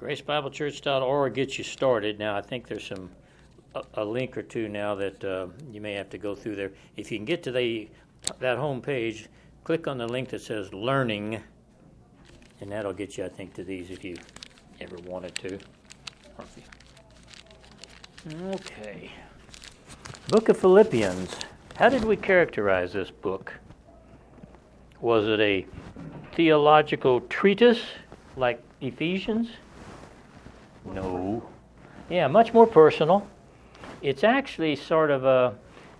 GraceBibleChurch.org gets you started. Now, I think there's a link or two now that you may have to go through there. If you can get to that home page, click on the link that says Learning, and that'll get you, I think, to these if you ever wanted to. Okay. Book of Philippians. How did we characterize this book? Was it a theological treatise like Ephesians? No. Yeah, much more personal. It's actually sort of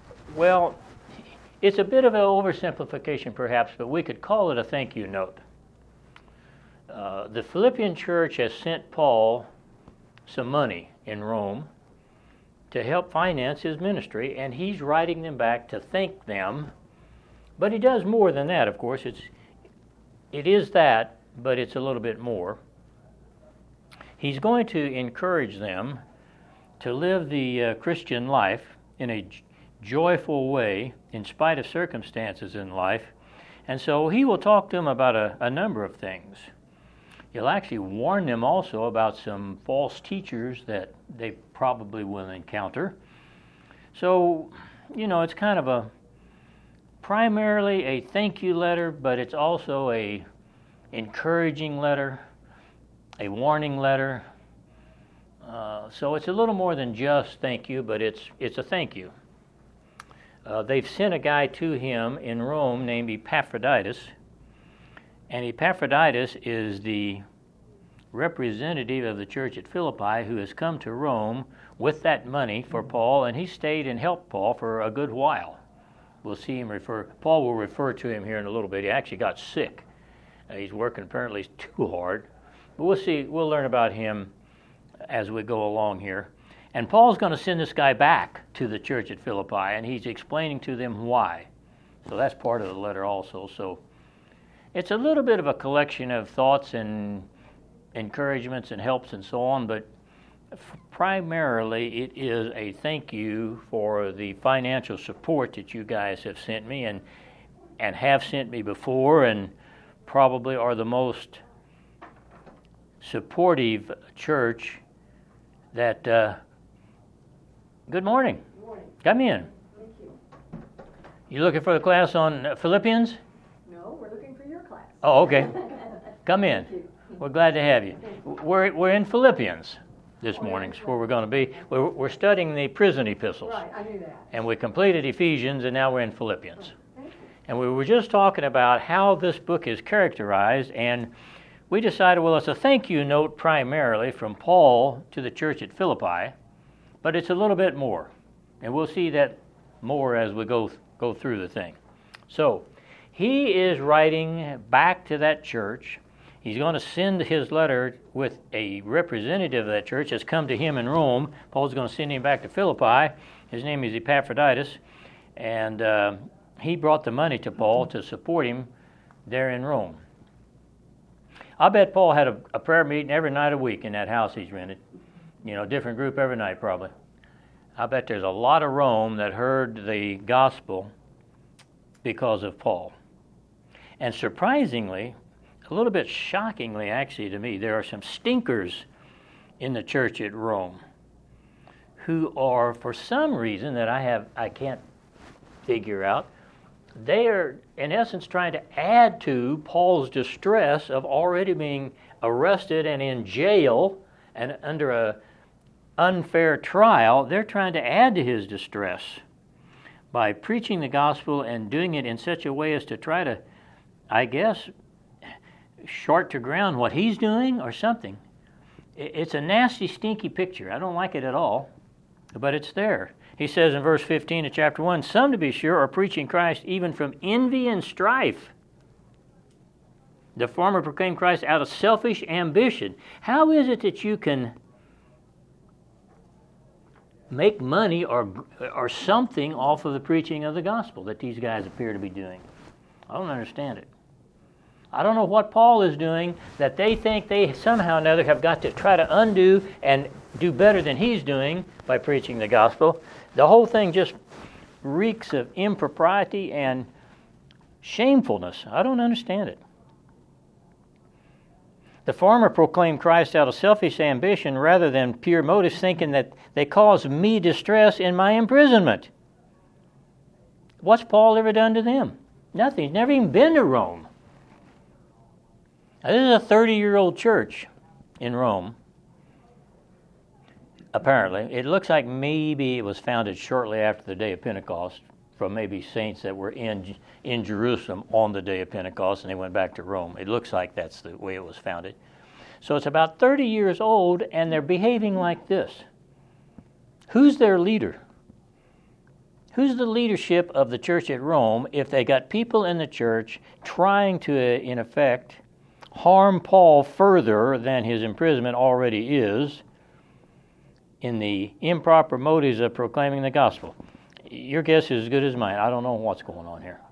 it's a bit of an oversimplification perhaps, but we could call it a thank you note. The Philippian church has sent Paul some money in Rome to help finance his ministry, and he's writing them back to thank them. But he does more than that, of course. It is that, but it's a little bit more. He's going to encourage them to live the Christian life in a joyful way in spite of circumstances in life. And so he will talk to them about a number of things. He'll actually warn them also about some false teachers that they probably will encounter. So, it's kind of primarily a thank you letter, but it's also a encouraging letter, a warning letter. So it's a little more than just thank you, but it's a thank you. They've sent a guy to him in Rome named Epaphroditus, and Epaphroditus is the representative of the church at Philippi who has come to Rome with that money for Paul, and he stayed and helped Paul for a good while. We'll see him Paul will refer to him here in a little bit. He actually got sick. He's working apparently too hard. But we'll learn about him as we go along here. And Paul's going to send this guy back to the church at Philippi, and he's explaining to them why. So that's part of the letter also. So it's a little bit of a collection of thoughts and encouragements and helps and so on, but primarily it is a thank you for the financial support that you guys have sent me and have sent me before, and probably are the most supportive church that good morning. Good morning. Come in. Thank you. You looking for the class on Philippians? No, we're looking for your class. Oh, okay. Come in. Thank you. We're glad to have you. We're in Philippians this morning. Is where we're going to be. We're studying the prison epistles. Right, I knew that. And we completed Ephesians, and now we're in Philippians. Thank you. And we were just talking about how this book is characterized, and we decided, well, it's a thank you note primarily from Paul to the church at Philippi, but it's a little bit more. And we'll see that more as we go through the thing. So, he is writing back to that church. He's going to send his letter with a representative of that church that's come to him in Rome. Paul's going to send him back to Philippi. His name is Epaphroditus, and he brought the money to Paul to support him there in Rome. I bet Paul had a prayer meeting every night a week in that house he's rented. Different group every night probably. I bet there's a lot of Rome that heard the gospel because of Paul. And surprisingly, a little bit shockingly actually to me, there are some stinkers in the church at Rome who are, for some reason that I can't figure out, they are in essence trying to add to Paul's distress of already being arrested and in jail and under a unfair trial. They're trying to add to his distress by preaching the gospel and doing it in such a way as to try to, I guess, short to ground what he's doing or something. It's a nasty, stinky picture. I don't like it at all, but it's there. He says in verse 15 of chapter 1, some, to be sure, are preaching Christ even from envy and strife. The former proclaim Christ out of selfish ambition. How is it that you can make money or something off of the preaching of the gospel that these guys appear to be doing? I don't understand it. I don't know what Paul is doing that they think they somehow or another have got to try to undo and do better than he's doing by preaching the gospel. The whole thing just reeks of impropriety and shamefulness. I don't understand it. The former proclaimed Christ out of selfish ambition rather than pure motives, thinking that they caused me distress in my imprisonment. What's Paul ever done to them? Nothing. He's never even been to Rome. Now, this is a 30-year-old church in Rome. Apparently. It looks like maybe it was founded shortly after the day of Pentecost from maybe saints that were in Jerusalem on the day of Pentecost and they went back to Rome. It looks like that's the way it was founded. So it's about 30 years old and they're behaving like this. Who's their leader? Who's the leadership of the church at Rome if they got people in the church trying to, in effect, harm Paul further than his imprisonment already is in the improper motives of proclaiming the gospel? Your guess is as good as mine. I don't know what's going on here.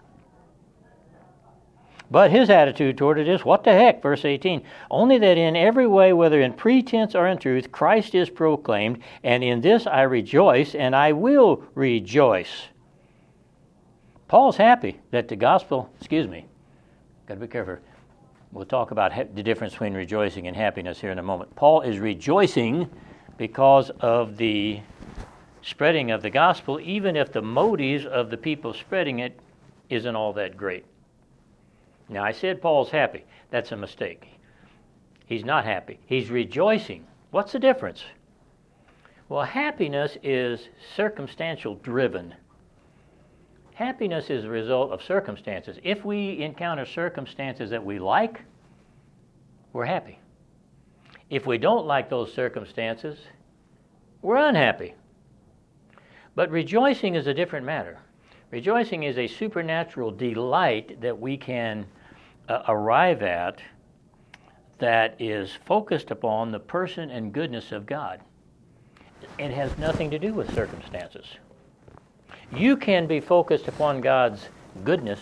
But his attitude toward it is, what the heck, verse 18, only that in every way, whether in pretense or in truth, Christ is proclaimed, and in this I rejoice, and I will rejoice. Paul's happy that the gospel, got to be careful. We'll talk about the difference between rejoicing and happiness here in a moment. Paul is rejoicing because of the spreading of the gospel, even if the motives of the people spreading it isn't all that great. Now, I said Paul's happy. That's a mistake. He's not happy. He's rejoicing. What's the difference? Well, happiness is circumstantial driven. Happiness is a result of circumstances. If we encounter circumstances that we like, we're happy. If we don't like those circumstances, we're unhappy. But rejoicing is a different matter. Rejoicing is a supernatural delight that we can arrive at that is focused upon the person and goodness of God. It has nothing to do with circumstances. You can be focused upon God's goodness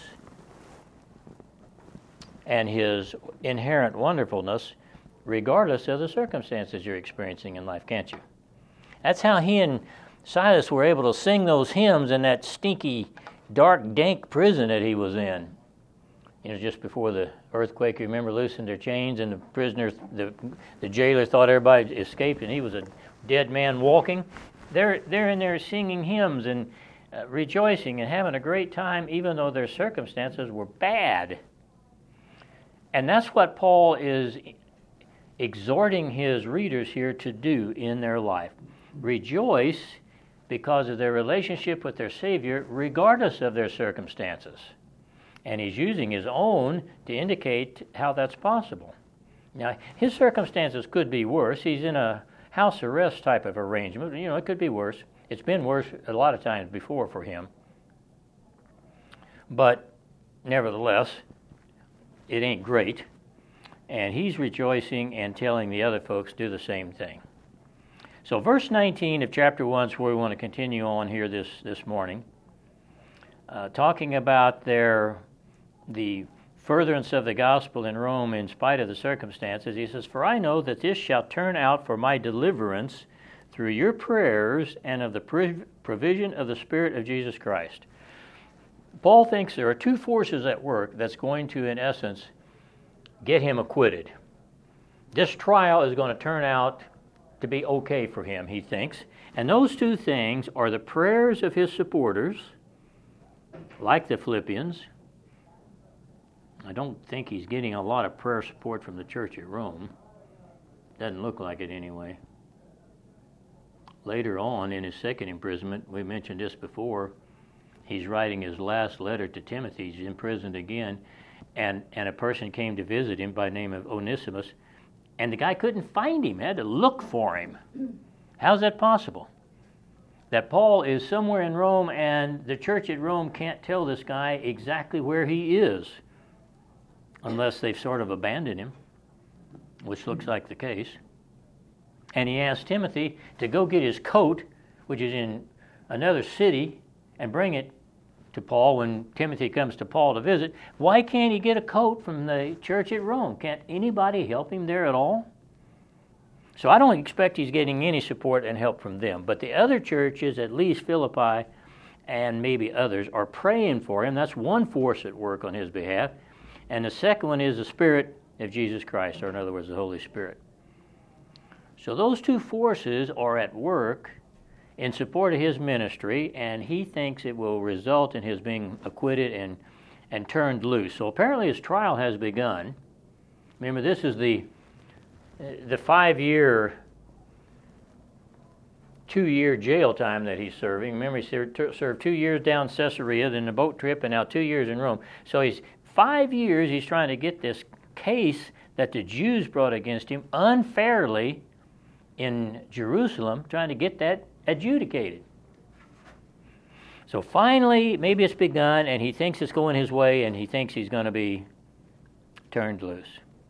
and His inherent wonderfulness regardless of the circumstances you're experiencing in life, can't you? That's how he and Silas were able to sing those hymns in that stinky, dark, dank prison that he was in. You know, just before the earthquake, you remember, loosened their chains, and the prisoners, the jailer thought everybody escaped, and he was a dead man walking. They're in there singing hymns and rejoicing and having a great time, even though their circumstances were bad. And that's what Paul is exhorting his readers here to do in their life. Rejoice because of their relationship with their Savior, regardless of their circumstances. And he's using his own to indicate how that's possible. Now, his circumstances could be worse. He's in a house arrest type of arrangement. You know, it could be worse. It's been worse a lot of times before for him. But nevertheless, it ain't great. And he's rejoicing and telling the other folks do the same thing. So verse 19 of chapter 1 is where we want to continue on here this morning. Talking about the furtherance of the gospel in Rome in spite of the circumstances. He says, "For I know that this shall turn out for my deliverance through your prayers and of the provision of the Spirit of Jesus Christ." Paul thinks there are two forces at work that's going to, in essence, get him acquitted. This trial is going to turn out to be okay for him, he thinks. And those two things are the prayers of his supporters, like the Philippians. I don't think he's getting a lot of prayer support from the church at Rome. Doesn't look like it anyway. Later on, in his second imprisonment, we mentioned this before, he's writing his last letter to Timothy. He's imprisoned again, and a person came to visit him by the name of Onesimus, and the guy couldn't find him, had to look for him. How's that possible? That Paul is somewhere in Rome, and the church at Rome can't tell this guy exactly where he is, unless they've sort of abandoned him, which looks like the case. And he asked Timothy to go get his coat, which is in another city, and bring it to Paul when Timothy comes to Paul to visit. Why can't he get a coat from the church at Rome? Can't anybody help him there at all? So I don't expect he's getting any support and help from them. But the other churches, at least Philippi and maybe others, are praying for him. That's one force at work on his behalf. And the second one is the Spirit of Jesus Christ, or in other words, the Holy Spirit. So those two forces are at work in support of his ministry, and he thinks it will result in his being acquitted and turned loose. So apparently his trial has begun. Remember, this is the 5-year, 2-year jail time that he's serving. Remember, he served 2 years down Caesarea, then the boat trip, and now 2 years in Rome. So he's 5 years he's trying to get this case that the Jews brought against him unfairly in Jerusalem, trying to get that adjudicated. So finally, maybe it's begun, and he thinks it's going his way, and he thinks he's going to be turned loose.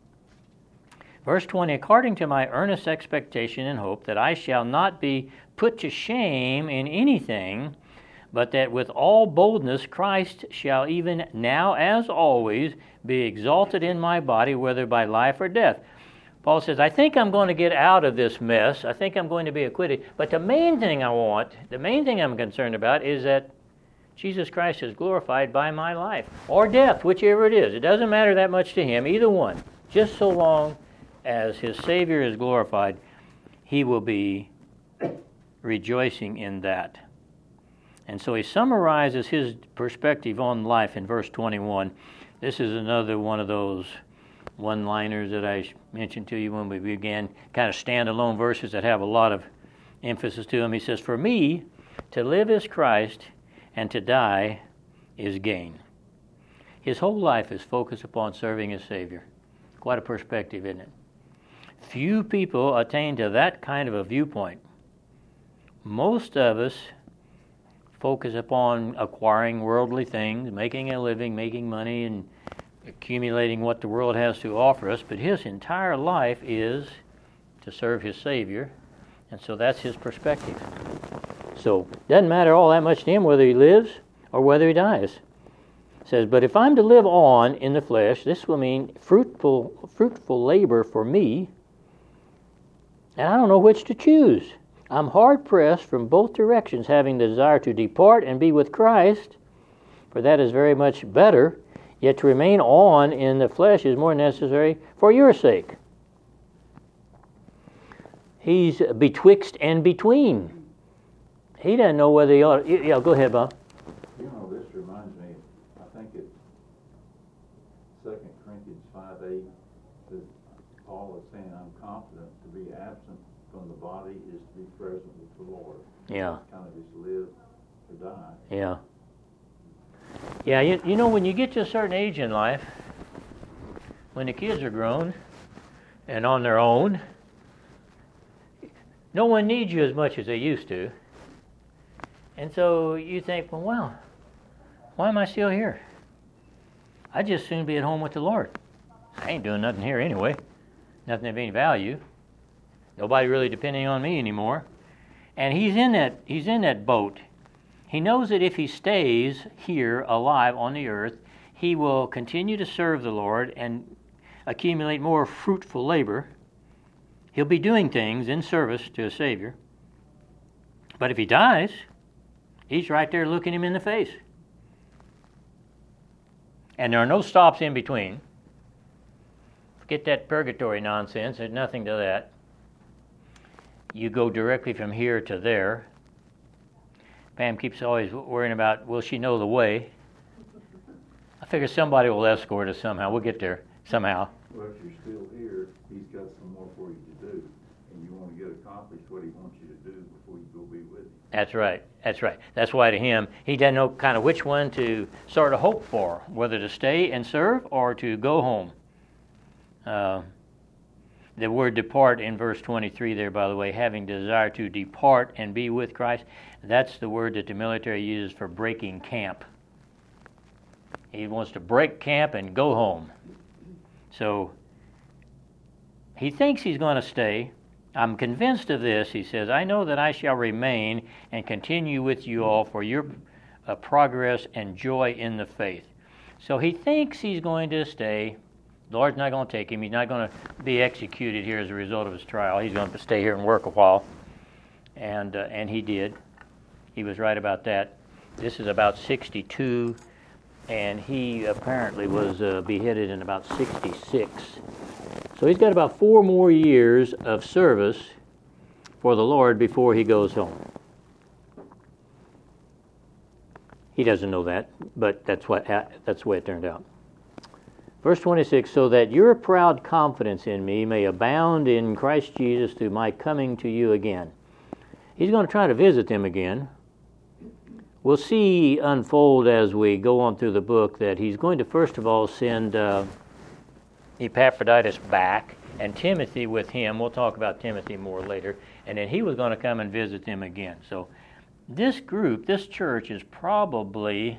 Verse 20, according to my earnest expectation and hope that I shall not be put to shame in anything, but that with all boldness Christ shall even now as always be exalted in my body, whether by life or death. Paul says, I think I'm going to get out of this mess. I think I'm going to be acquitted. But the main thing I'm concerned about is that Jesus Christ is glorified by my life or death, whichever it is. It doesn't matter that much to him, either one. Just so long as his Savior is glorified, he will be rejoicing in that. And so he summarizes his perspective on life in verse 21. This is another one of those one-liners that I mentioned to you when we began, kind of standalone verses that have a lot of emphasis to them. He says, for me, to live is Christ, and to die is gain. His whole life is focused upon serving his Savior. Quite a perspective, isn't it? Few people attain to that kind of a viewpoint. Most of us focus upon acquiring worldly things, making a living, making money, and accumulating what the world has to offer us, but his entire life is to serve his Savior, and so that's his perspective. So it doesn't matter all that much to him whether he lives or whether he dies. It says, but if I'm to live on in the flesh, this will mean fruitful labor for me, and I don't know which to choose. I'm hard-pressed from both directions, having the desire to depart and be with Christ, for that is very much better, yet to remain on in the flesh is more necessary for your sake. He's betwixt and between. He doesn't know whether he ought to... Yeah, go ahead, Bob. You know, this reminds me, I think it's 2 Corinthians 5:8, that Paul is saying, I'm confident to be absent from the body is to be present with the Lord. Yeah. Kind of just live or die. Yeah. Yeah, you know, when you get to a certain age in life, when the kids are grown and on their own, no one needs you as much as they used to. And so you think, well, why am I still here? I'd just soon be at home with the Lord. I ain't doing nothing here anyway. Nothing of any value. Nobody really depending on me anymore. And he's in that boat. He knows that if he stays here alive on the earth, he will continue to serve the Lord and accumulate more fruitful labor. He'll be doing things in service to a Savior. But if he dies, he's right there looking him in the face. And there are no stops in between. Forget that purgatory nonsense. There's nothing to that. You go directly from here to there. Pam keeps always worrying about, will she know the way? I figure somebody will escort us somehow. We'll get there somehow. Well, if you're still here, he's got some more for you to do, and you want to get accomplished what he wants you to do before you go be with him. That's right. That's right. That's why to him, he doesn't know kind of which one to sort of hope for, whether to stay and serve or to go home. The word depart in verse 23 there, by the way, having desire to depart and be with Christ, that's the word that the military uses for breaking camp. He wants to break camp and go home. So he thinks he's going to stay. I'm convinced of this, he says. I know that I shall remain and continue with you all for your progress and joy in the faith. So he thinks he's going to stay. The Lord's not going to take him. He's not going to be executed here as a result of his trial. He's going to stay here and work a while. And he did. He was right about that. This is about 62 and he apparently was beheaded in about 66. So he's got about 4 more years of service for the Lord before he goes home. He doesn't know that, but that's the way it turned out. Verse 26, so that your proud confidence in me may abound in Christ Jesus through my coming to you again. He's going to try to visit them again. We'll see unfold as we go on through the book that he's going to first of all send Epaphroditus back and Timothy with him. We'll talk about Timothy more later. And then he was going to come and visit them again. So this group, this church, is probably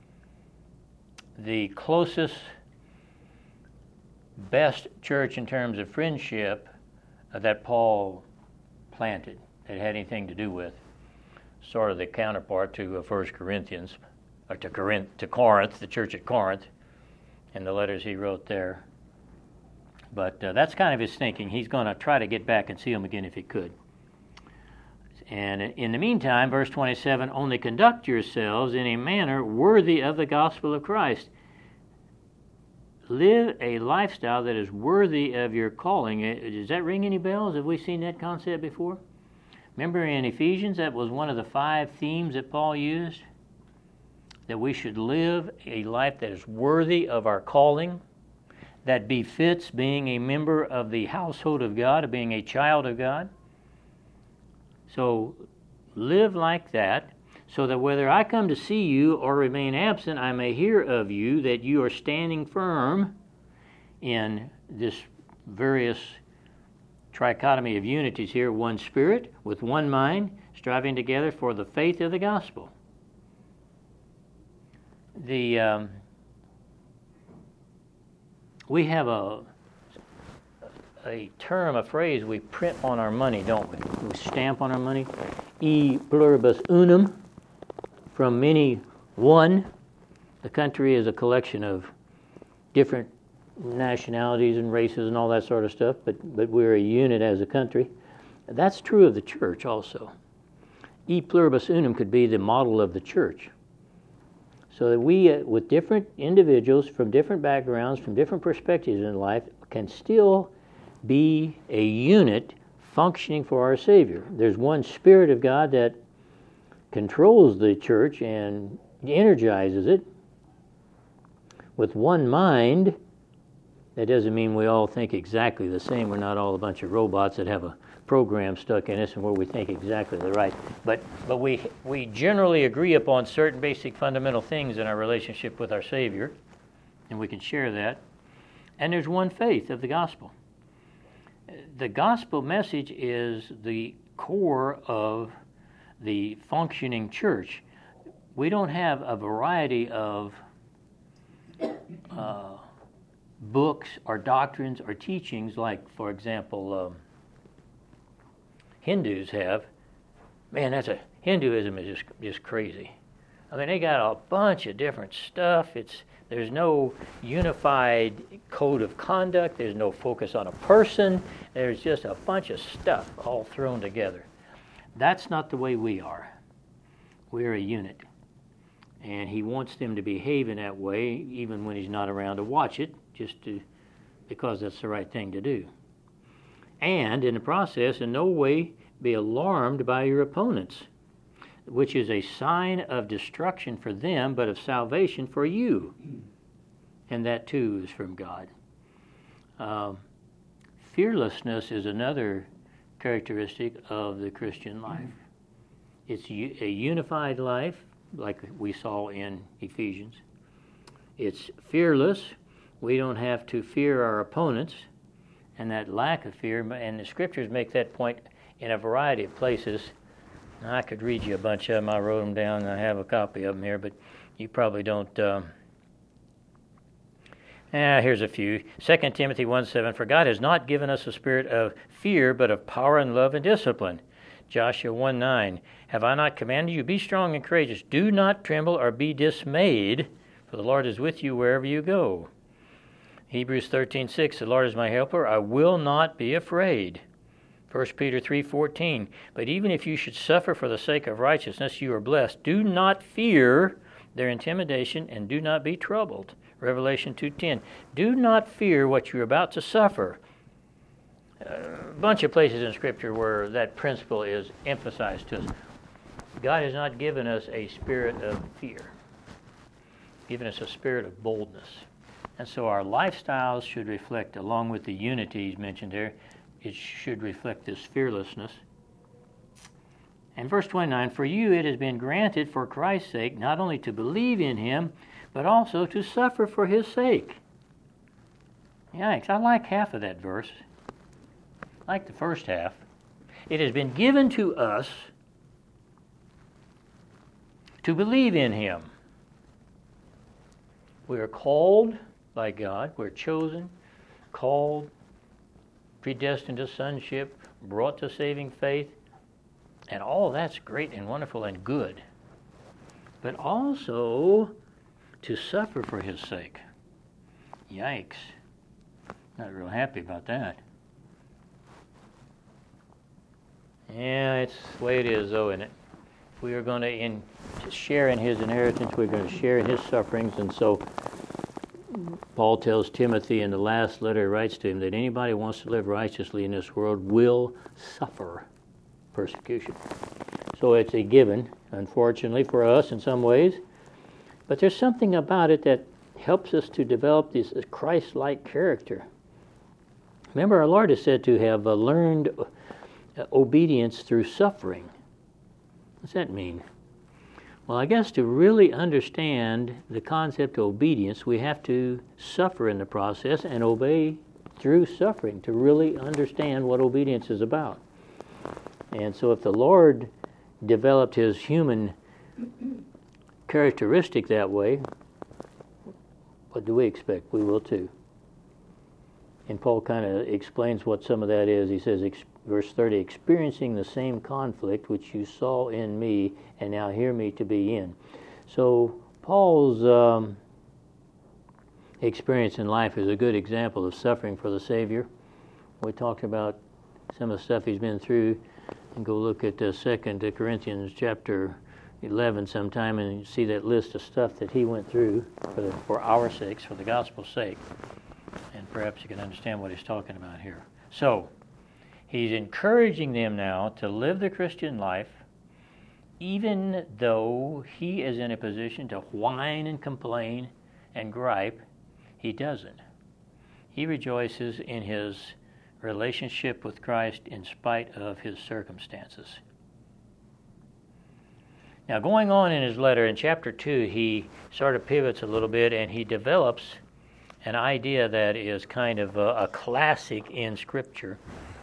the closest, best church in terms of friendship that Paul planted, that had anything to do with. Sort of the counterpart to 1 Corinthians, or to Corinth, the church at Corinth, and the letters he wrote there. But that's kind of his thinking. He's going to try to get back and see them again if he could. And in the meantime, verse 27, only conduct yourselves in a manner worthy of the gospel of Christ. Live a lifestyle that is worthy of your calling. Does that ring any bells? Have we seen that concept before? Remember in Ephesians, that was one of the 5 themes that Paul used? That we should live a life that is worthy of our calling, that befits being a member of the household of God, of being a child of God. So live like that, so that whether I come to see you or remain absent, I may hear of you that you are standing firm in this various trichotomy of unities here, one spirit, with one mind, striving together for the faith of the gospel. We have a term, a phrase we print on our money, don't we? We stamp on our money. E pluribus unum, from many one. The country is a collection of different nationalities and races and all that sort of stuff, but we're a unit as a country. That's true of the church also. E pluribus unum could be the model of the church. So that we, with different individuals from different backgrounds, from different perspectives in life, can still be a unit functioning for our Savior. There's one Spirit of God that controls the church and energizes it. With one mind, that doesn't mean we all think exactly the same. We're not all a bunch of robots that have a program stuck in us and where we think exactly the right. But we generally agree upon certain basic fundamental things in our relationship with our Savior, and we can share that. And there's one faith of the gospel. The gospel message is the core of the functioning church. We don't have a variety of books or doctrines or teachings like, for example, Hindus have. Man, Hinduism is just crazy. I mean, they got a bunch of different stuff. There's no unified code of conduct. There's no focus on a person. There's just a bunch of stuff all thrown together. That's not the way we are. We're a unit. And he wants them to behave in that way, even when he's not around to watch it, because that's the right thing to do. And in the process, in no way be alarmed by your opponents, which is a sign of destruction for them, but of salvation for you. And that too is from God. Fearlessness is another characteristic of the Christian life. It's a unified life, like we saw in Ephesians. It's fearless. We don't have to fear our opponents, and that lack of fear, and the scriptures make that point in a variety of places. I could read you a bunch of them. I wrote them down, and I have a copy of them here, but you probably don't. Here's a few. 2 Timothy 1:7, for God has not given us a spirit of fear, but of power and love and discipline. Joshua 1:9, have I not commanded you, be strong and courageous. Do not tremble or be dismayed, for the Lord is with you wherever you go. Hebrews 13:6, the Lord is my helper, I will not be afraid. 1 Peter 3:14, but even if you should suffer for the sake of righteousness, you are blessed. Do not fear, their intimidation, and do not be troubled. Revelation 2:10. Do not fear what you're about to suffer. A bunch of places in Scripture where that principle is emphasized to us. God has not given us a spirit of fear. He's given us a spirit of boldness. And so our lifestyles should reflect, along with the unities mentioned there, it should reflect this fearlessness. And verse 29, for you it has been granted for Christ's sake not only to believe in him, but also to suffer for his sake. Yikes, I like half of that verse. I like the first half. It has been given to us to believe in him. We are called by God. We're chosen, called, predestined to sonship, brought to saving faith. And all that's great and wonderful and good. But also to suffer for his sake. Yikes. Not real happy about that. Yeah, it's the way it is, though, isn't it? If we are going to share in his inheritance, we're going to share in his sufferings. And so Paul tells Timothy in the last letter he writes to him that anybody who wants to live righteously in this world will suffer persecution. So it's a given, unfortunately, for us in some ways. But there's something about it that helps us to develop this Christ-like character. Remember, our Lord is said to have learned obedience through suffering. What's that mean? Well, I guess to really understand the concept of obedience, we have to suffer in the process and obey through suffering to really understand what obedience is about. And so if the Lord developed his human characteristic that way, what do we expect? We will too. And Paul kind of explains what some of that is. He says, verse 30, experiencing the same conflict which you saw in me and now hear me to be in. So Paul's experience in life is a good example of suffering for the Savior. We talked about some of the stuff he's been through. And go look at 2 Corinthians chapter 11 sometime and see that list of stuff that he went through for our sakes, for the gospel's sake. And perhaps you can understand what he's talking about here. So, he's encouraging them now to live the Christian life even though he is in a position to whine and complain and gripe. He doesn't. He rejoices in his relationship with Christ in spite of his circumstances. Now, going on in his letter, in chapter 2, he sort of pivots a little bit and he develops an idea that is kind of a classic in Scripture.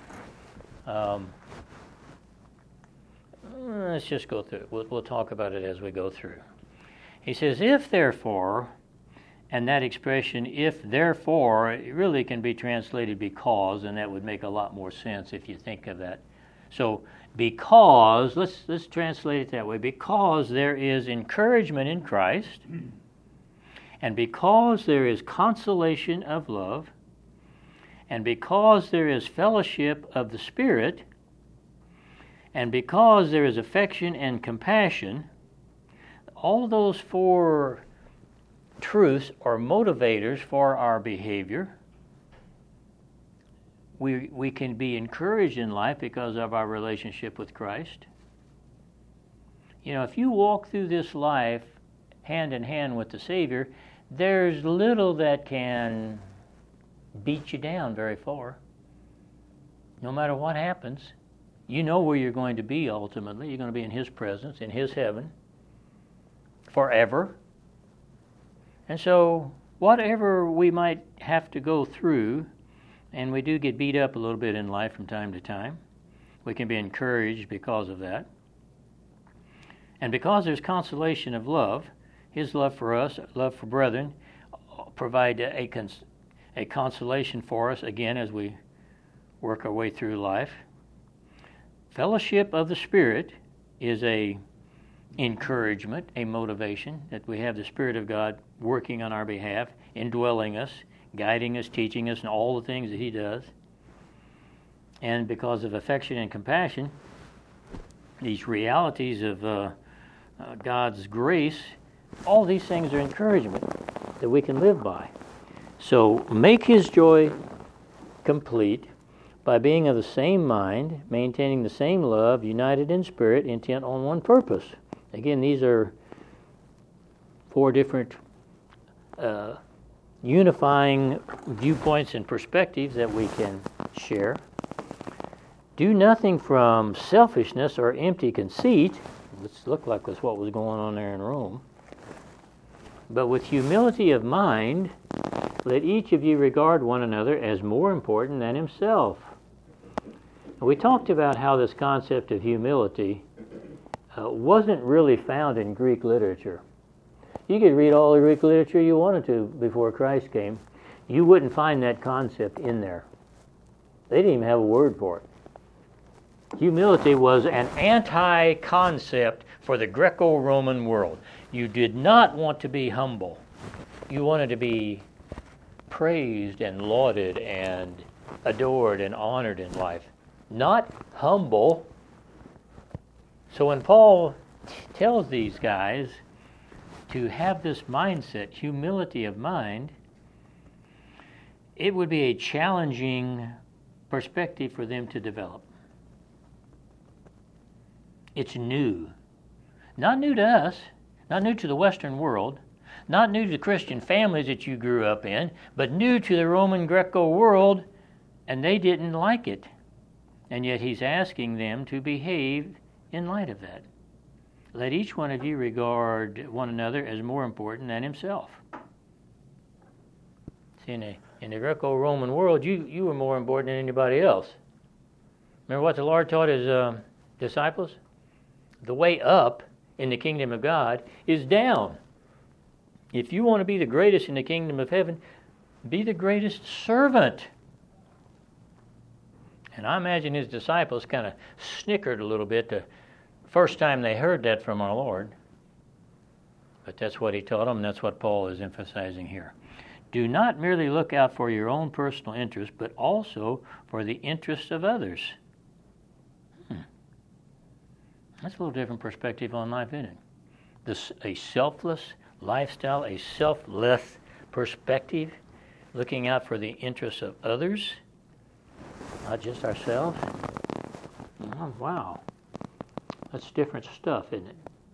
Let's just go through it. We'll talk about it as we go through. He says, if therefore, and that expression, if therefore, it really can be translated because, and that would make a lot more sense if you think of that. So, because, let's translate it that way, because there is encouragement in Christ, and because there is consolation of love, and because there is fellowship of the Spirit, and because there is affection and compassion, all those four truths or motivators for our behavior. We can be encouraged in life because of our relationship with Christ. You know, if you walk through this life hand in hand with the Savior, there's little that can beat you down very far. No matter what happens, you know where you're going to be ultimately. You're going to be in His presence, in His heaven, forever. And so, whatever we might have to go through, and we do get beat up a little bit in life from time to time, we can be encouraged because of that. And because there's consolation of love, His love for us, love for brethren, provide a consolation for us, again, as we work our way through life. Fellowship of the Spirit is a encouragement, a motivation, that we have the Spirit of God working on our behalf, indwelling us, guiding us, teaching us, and all the things that He does. And because of affection and compassion, these realities of God's grace All these things are encouragement that we can live by. So make his joy complete by being of the same mind, maintaining the same love, united in spirit, intent on one purpose. Again, these are 4 different unifying viewpoints and perspectives that we can share. Do nothing from selfishness or empty conceit, which looked like that's what was going on there in Rome, but with humility of mind, let each of you regard one another as more important than himself. We talked about how this concept of humility wasn't really found in Greek literature. You could read all the Greek literature you wanted to before Christ came. You wouldn't find that concept in there. They didn't even have a word for it. Humility was an anti-concept for the Greco-Roman world. You did not want to be humble. You wanted to be praised and lauded and adored and honored in life, not humble. So when Paul tells these guys to have this mindset, humility of mind, it would be a challenging perspective for them to develop. It's new. Not new to us, not new to the Western world, not new to Christian families that you grew up in, but new to the Roman Greco world, and they didn't like it. And yet he's asking them to behave in light of that. Let each one of you regard one another as more important than himself. See, in the Greco-Roman world, you were more important than anybody else. Remember what the Lord taught his disciples? The way up in the kingdom of God is down. If you want to be the greatest in the kingdom of heaven, be the greatest servant. And I imagine his disciples kind of snickered a little bit the first time they heard that from our Lord. But that's what he taught them, and that's what Paul is emphasizing here. Do not merely look out for your own personal interest, but also for the interests of others. That's a little different perspective on life, isn't it? A selfless lifestyle, a selfless perspective, looking out for the interests of others, not just ourselves. Oh, wow. That's different stuff, isn't it?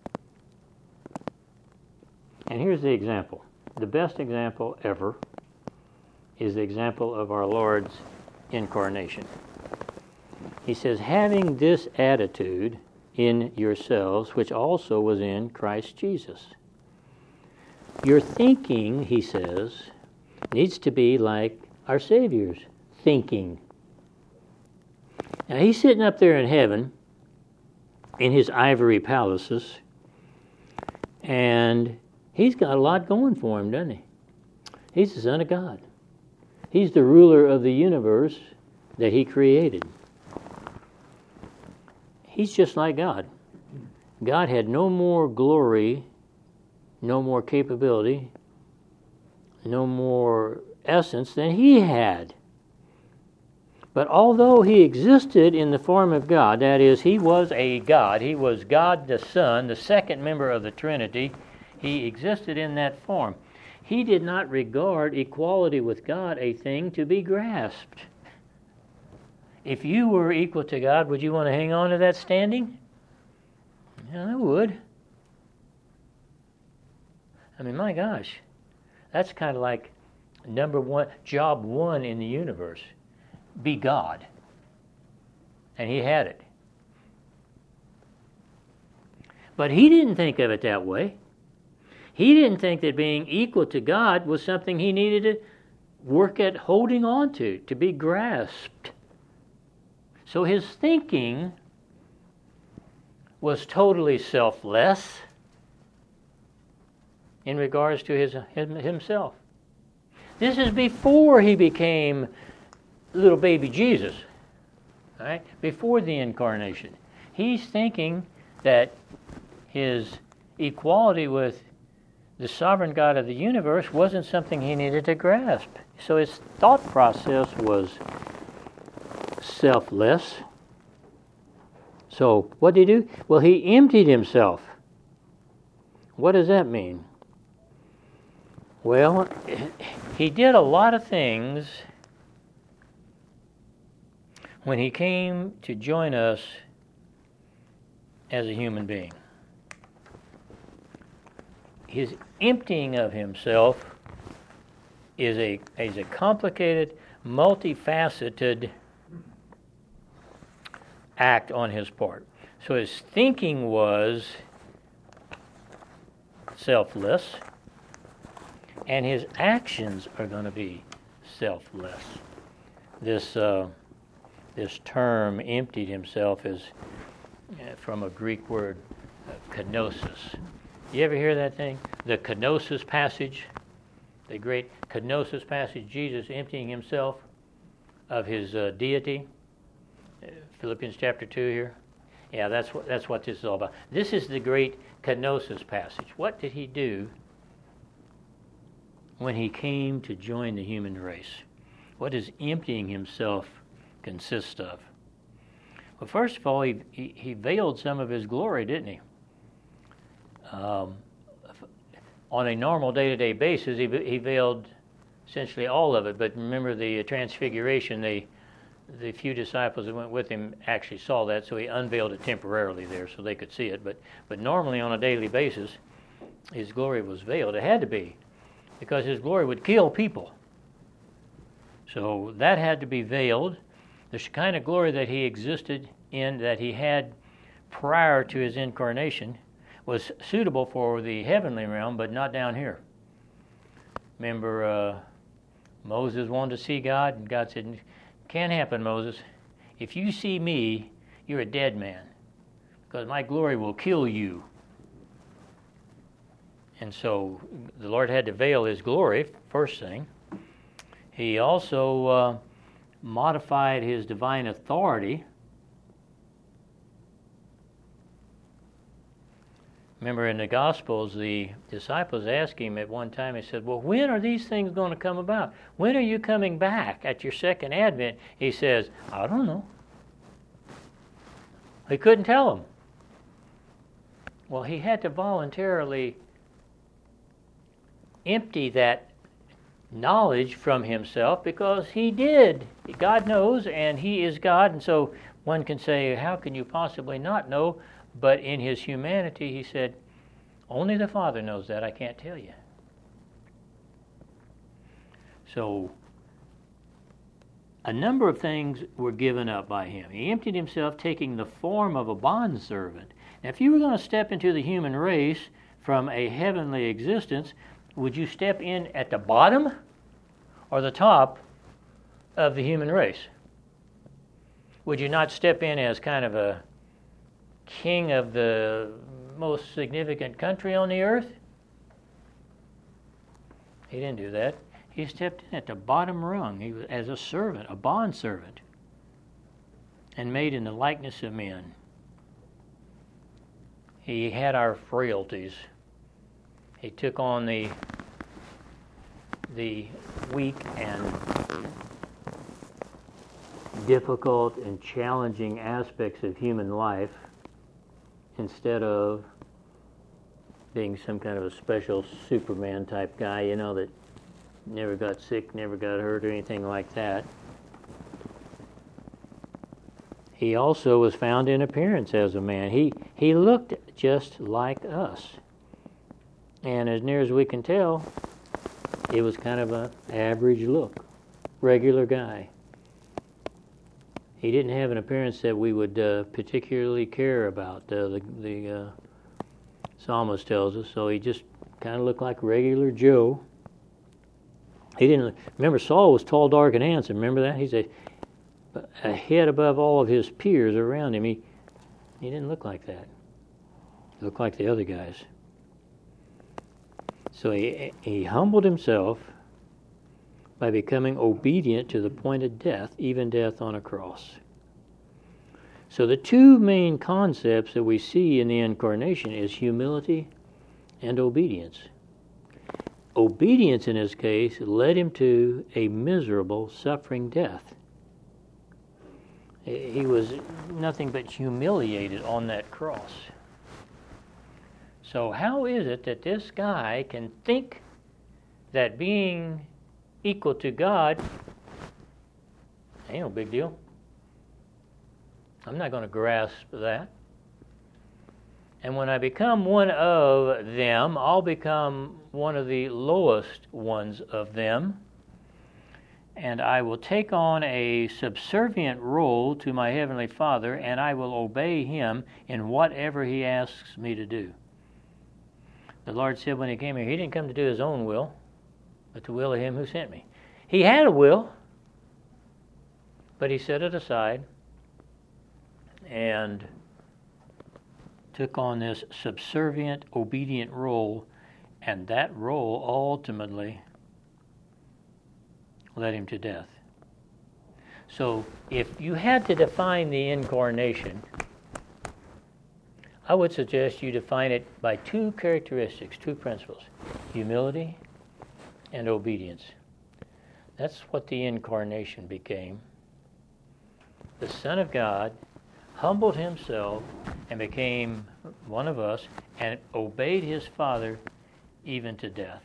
And here's the example. The best example ever is the example of our Lord's incarnation. He says, having this attitude in yourselves, which also was in Christ Jesus. Your thinking, he says, needs to be like our Savior's thinking. Now, he's sitting up there in heaven in his ivory palaces, and he's got a lot going for him, doesn't he? He's the Son of God. He's the ruler of the universe that he created. He's just like God. God had no more glory, no more capability, no more essence than he had. But although he existed in the form of God, that is, he was a God, he was God the Son, the second member of the Trinity, he existed in that form. He did not regard equality with God a thing to be grasped. If you were equal to God, would you want to hang on to that standing? Yeah, I would. I mean, my gosh, that's kind of like job one in the universe. Be God. And he had it. But he didn't think of it that way. He didn't think that being equal to God was something he needed to work at holding on to be grasped. So his thinking was totally selfless in regards to himself. This is before he became little baby Jesus, right? Before the incarnation. He's thinking that his equality with the sovereign God of the universe wasn't something he needed to grasp. So his thought process was selfless. So what did he do? Well, he emptied himself. What does that mean? Well, he did a lot of things when he came to join us as a human being. His emptying of himself is a complicated, multifaceted act on his part. So his thinking was selfless, and his actions are going to be selfless. This term, emptied himself, is from a Greek word, kenosis. You ever hear that thing? The kenosis passage, the great kenosis passage, Jesus emptying himself of his deity. Philippians chapter 2 here. Yeah, that's what this is all about. This is the great kenosis passage. What did he do when he came to join the human race? What does emptying himself consist of? Well, first of all, he veiled some of his glory, didn't he? On a normal day-to-day basis, he veiled essentially all of it. But remember the transfiguration, the few disciples that went with him actually saw that, so he unveiled it temporarily there so they could see it. But normally on a daily basis, his glory was veiled. It had to be, because his glory would kill people. So that had to be veiled. The kind of glory that he existed in, that he had prior to his incarnation, was suitable for the heavenly realm, but not down here. Remember, Moses wanted to see God, and God said, "Can't happen, Moses. If you see me, you're a dead man, because my glory will kill you." And so the Lord had to veil his glory, first thing. He also modified his divine authority. Remember in the Gospels, the disciples asked him at one time, he said, "Well, when are these things going to come about? When are you coming back at your second advent?" He says, "I don't know." He couldn't tell them. Well, he had to voluntarily empty that knowledge from himself, because he did. God knows, and he is God, and so one can say, how can you possibly not know? But in his humanity, he said, only the Father knows that, I can't tell you. So a number of things were given up by him. He emptied himself, taking the form of a bondservant. Now, if you were going to step into the human race from a heavenly existence, would you step in at the bottom or the top of the human race? Would you not step in as kind of a king of the most significant country on the earth? He didn't do that. He stepped in at the bottom rung. He was as a servant, a bondservant, and made in the likeness of men. He had our frailties. He took on the weak and difficult and challenging aspects of human life, instead of being some kind of a special Superman type guy, you know, that never got sick, never got hurt, or anything like that. He also was found in appearance as a man. He looked just like us. And as near as we can tell, it was kind of an average look, regular guy. He didn't have an appearance that we would particularly care about, the psalmist tells us, so he just kind of looked like regular Joe. He didn't, remember Saul was tall, dark, and handsome, remember that? He's a head above all of his peers around him. He didn't look like that. He looked like the other guys. So he humbled himself by becoming obedient to the point of death, even death on a cross. So the two main concepts that we see in the incarnation is humility and obedience. Obedience in his case led him to a miserable, suffering death. He was nothing but humiliated on that cross. So how is it that this guy can think that being equal to God ain't no big deal. I'm not going to grasp that. And when I become one of them, I'll become one of the lowest ones of them. And I will take on a subservient role to my Heavenly Father, and I will obey Him in whatever He asks me to do. The Lord said when He came here, He didn't come to do His own will, but the will of Him who sent me. He had a will, but He set it aside and took on this subservient, obedient role, and that role ultimately led Him to death. So if you had to define the incarnation, I would suggest you define it by two characteristics, two principles: humility and obedience. That's what the incarnation became. The Son of God humbled Himself and became one of us and obeyed His Father even to death.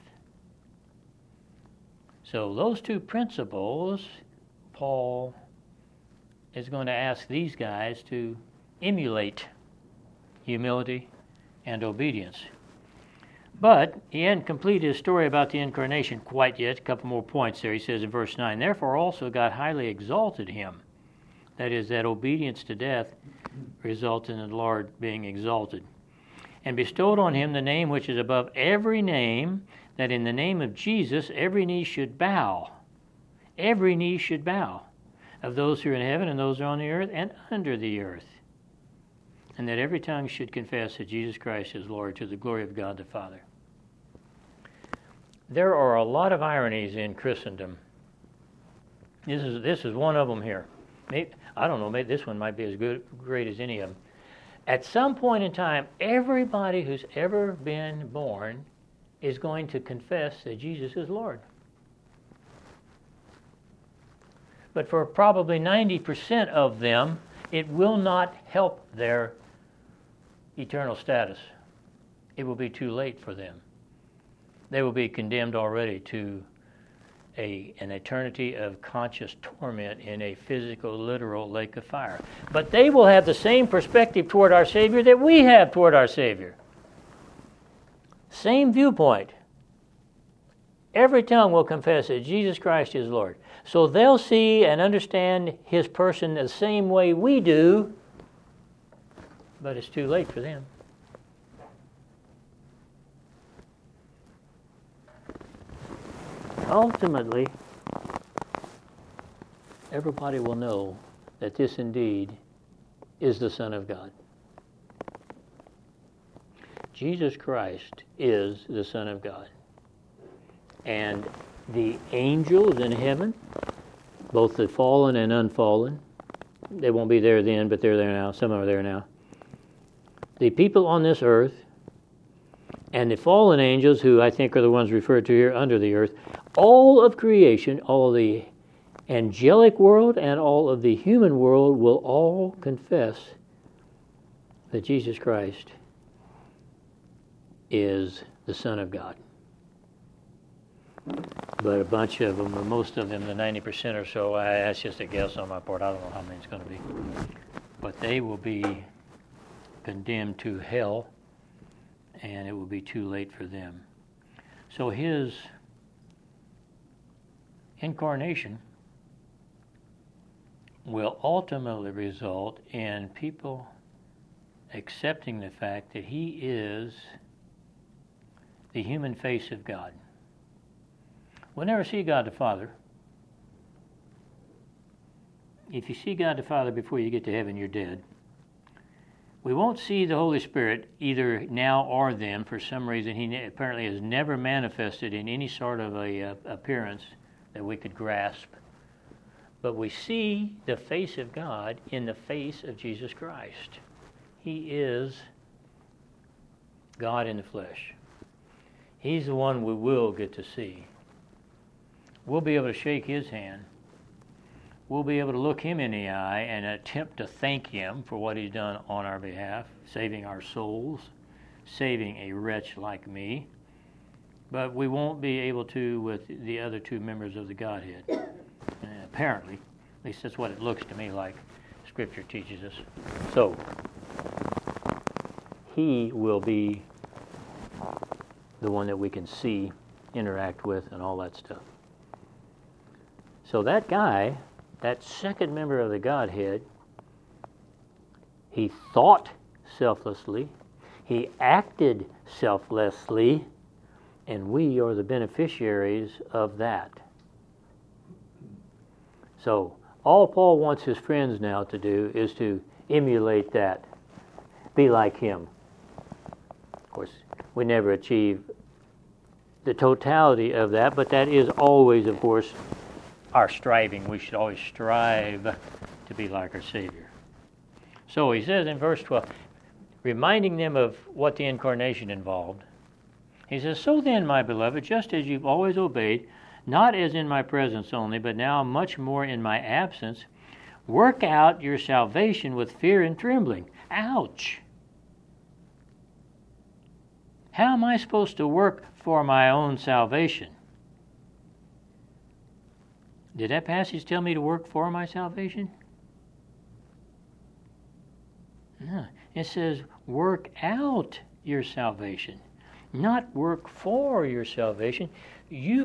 So those two principles, Paul is going to ask these guys to emulate: humility and obedience. But he hadn't completed his story about the incarnation quite yet. A couple more points there. He says in verse 9, "Therefore also God highly exalted Him." That is, that obedience to death resulted in the Lord being exalted. "And bestowed on Him the name which is above every name, that in the name of Jesus every knee should bow." Every knee should bow, of those who are in heaven and those who are on the earth and under the earth. And that every tongue should confess that Jesus Christ is Lord, to the glory of God the Father. There are a lot of ironies in Christendom. This is one of them here. Maybe, I don't know, maybe this one might be as great as any of them. At some point in time, everybody who's ever been born is going to confess that Jesus is Lord. But for probably 90% of them, it will not help their eternal status. It will be too late for them. They will be condemned already to an eternity of conscious torment in a physical, literal lake of fire. But they will have the same perspective toward our Savior that we have toward our Savior. Same viewpoint. Every tongue will confess that Jesus Christ is Lord. So they'll see and understand His person the same way we do, but it's too late for them. Ultimately, everybody will know that this indeed is the Son of God. Jesus Christ is the Son of God. And the angels in heaven, both the fallen and unfallen, they won't be there then, but they're there now. Some are there now. The people on this earth and the fallen angels, who I think are the ones referred to here under the earth, all of creation, all of the angelic world and all of the human world will all confess that Jesus Christ is the Son of God. But a bunch of them, or most of them, the 90% or so, that's just a guess on my part. I don't know how many it's going to be. But they will be condemned to hell, and it will be too late for them. So His incarnation will ultimately result in people accepting the fact that He is the human face of God. We'll never see God the Father. If you see God the Father before you get to heaven, you're dead. We won't see the Holy Spirit either now or then. For some reason, He apparently has never manifested in any sort of a appearance that we could grasp. But we see the face of God in the face of Jesus Christ. He is God in the flesh. He's the one we will get to see. We'll be able to shake His hand. We'll be able to look Him in the eye and attempt to thank Him for what He's done on our behalf, saving our souls, saving a wretch like me. but we won't be able to with the other two members of the Godhead. Apparently. At least that's what it looks to me like Scripture teaches us. So, he will be the one that we can see, interact with, and all that stuff. So that guy, that second member of the Godhead, he thought selflessly, he acted selflessly, and we are the beneficiaries of that. So, all Paul wants his friends now to do is to emulate that, be like him. Of course, we never achieve the totality of that, but that is always, of course, our striving. We should always strive to be like our Savior. So he says in verse 12, reminding them of what the incarnation involved, he says, so then, my beloved, just as you've always obeyed, not as in my presence only, but now much more in my absence, work out your salvation with fear and trembling. Ouch! How am I supposed to work for my own salvation? Did that passage tell me to work for my salvation? No. It says work out your salvation, not work for your salvation. You